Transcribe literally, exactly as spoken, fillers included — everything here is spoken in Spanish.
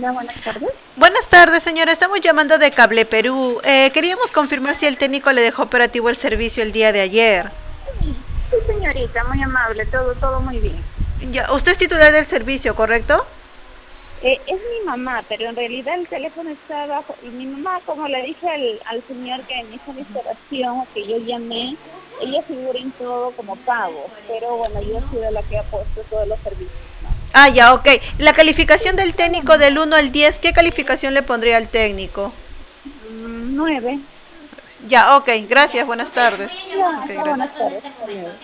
Hola, buenas tardes. Buenas tardes, señora. Estamos llamando de Cable Perú. Eh, queríamos confirmar si el técnico le dejó operativo el servicio el día de ayer. Sí, sí, señorita, muy amable, todo, todo muy bien. Ya, usted es titular del servicio, ¿correcto? Eh, es mi mamá, pero en realidad el teléfono está abajo. Y mi mamá, como le dije al, al señor que me hizo la instalación, que yo llamé, ella figura en todo como pago. Pero bueno, yo he sido la que ha puesto todos los servicios, ¿no? Ah, ya, ok. La calificación del técnico del uno al diez, ¿qué calificación le pondría al técnico? Mm, nueve. Ya, ok. Gracias, buenas tardes. Ya, Ok, ya, gracias. buenas tardes. Hasta luego.